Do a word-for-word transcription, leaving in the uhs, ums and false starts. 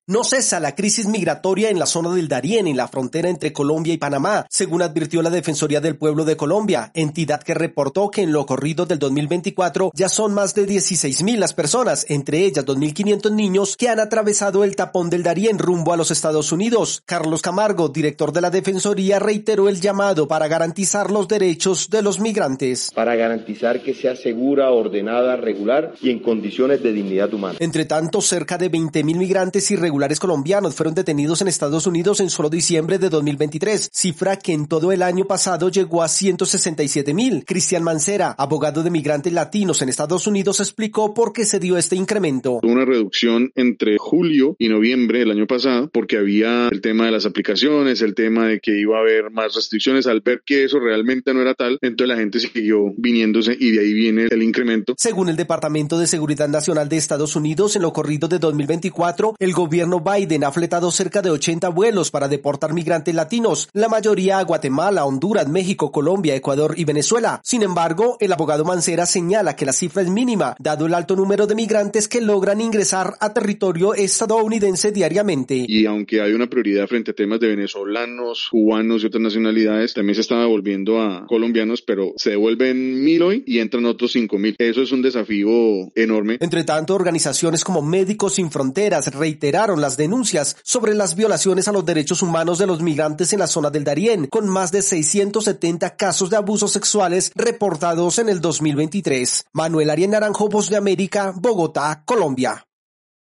No cesa la crisis migratoria en la zona del Darién, en la frontera entre Colombia y Panamá, según advirtió la Defensoría del Pueblo de Colombia, entidad que reportó que en lo corrido del dos mil veinticuatro ya son más de dieciséis mil las personas, entre ellas dos mil quinientos niños, que han atravesado el tapón del Darién rumbo a los Estados Unidos. Carlos Camargo, director de la Defensoría, reiteró el llamado para garantizar los derechos de los migrantes. Para garantizar que sea segura, ordenada, regular y en condiciones de dignidad humana. Entre tanto, cerca de veinte mil migrantes irregulares colombianos fueron detenidos en Estados Unidos en solo diciembre de dos mil veintitrés, cifra que en todo el año pasado llegó a ciento sesenta y siete mil. Cristian Mancera, abogado de migrantes latinos en Estados Unidos, explicó por qué se dio este incremento. Una reducción entre julio y noviembre del año pasado, porque había el tema de las aplicaciones, el tema de que iba a haber más restricciones. Al ver que eso realmente no era tal, entonces la gente siguió viniéndose y de ahí viene el incremento. Según el Departamento de Seguridad Nacional de Estados Unidos, en lo corrido de dos mil veinticuatro, el gobierno Biden ha fletado cerca de ochenta vuelos para deportar migrantes latinos, la mayoría a Guatemala, Honduras, México, Colombia, Ecuador y Venezuela. Sin embargo, el abogado Mancera señala que la cifra es mínima, dado el alto número de migrantes que logran ingresar a territorio estadounidense diariamente. Y aunque hay una prioridad frente a temas de venezolanos, cubanos y otras nacionalidades, también se estaba devolviendo a colombianos, pero se devuelven mil hoy y entran otros cinco mil. Eso es un desafío enorme. Entre tanto, organizaciones como Médicos Sin Fronteras reiteraron las denuncias sobre las violaciones a los derechos humanos de los migrantes en la zona del Darién, con más de seiscientos setenta casos de abusos sexuales reportados en el dos mil veintitrés. Manuel Arias Naranjo, Voz de América, Bogotá, Colombia.